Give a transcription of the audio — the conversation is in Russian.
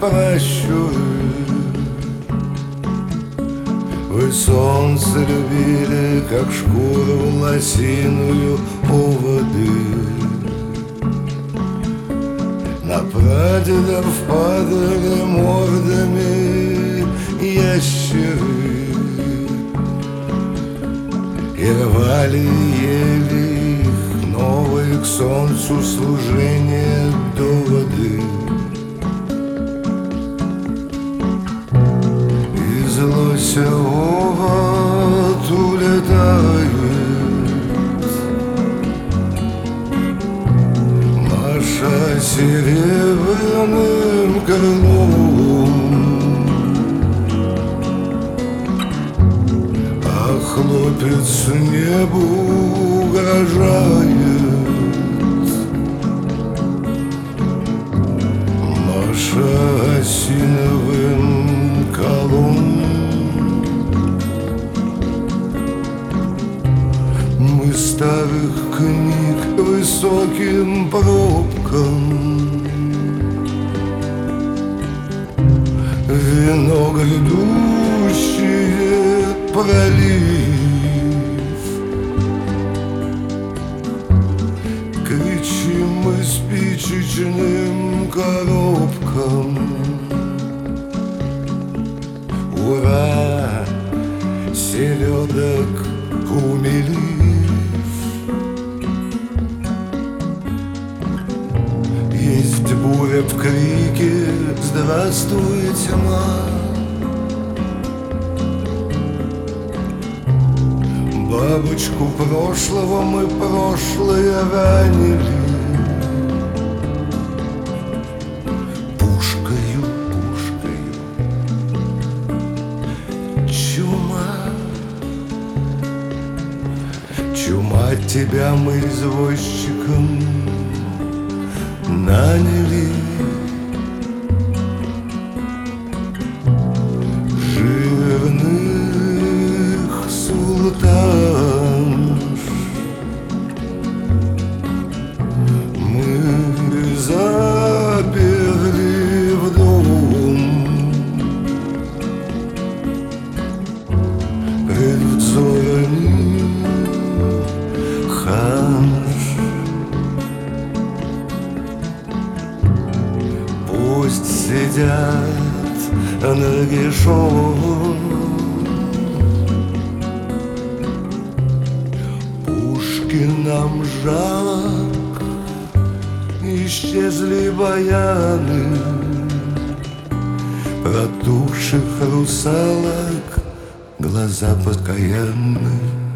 прощуры. Вы солнце любили, как шкуру лосиную у воды. На прадедов падали мордами ящеры и рвали и ели их новые к солнцу служения доводы. Из лосевого улетает Маша серебряным крылом, а хлопец небу угрожает. Маша осиновым колом. Мы старых книг высоким пробкам вино грядущее пролив. Кричим мы спичечным коробкам: ура, селедок умели. Есть буря в крике: здравствуй, тьма. Бабочку прошлого мы прошлое ранили пушкою, пушкою. Чума, чума, тебя мы извозчиком наняли. Жирных султанш мы заперли в дом. Пред взорами ханш пусть сидят нагишом. Пушкинам жалок, исчезли баяны протухших русалок, глаза покаянны.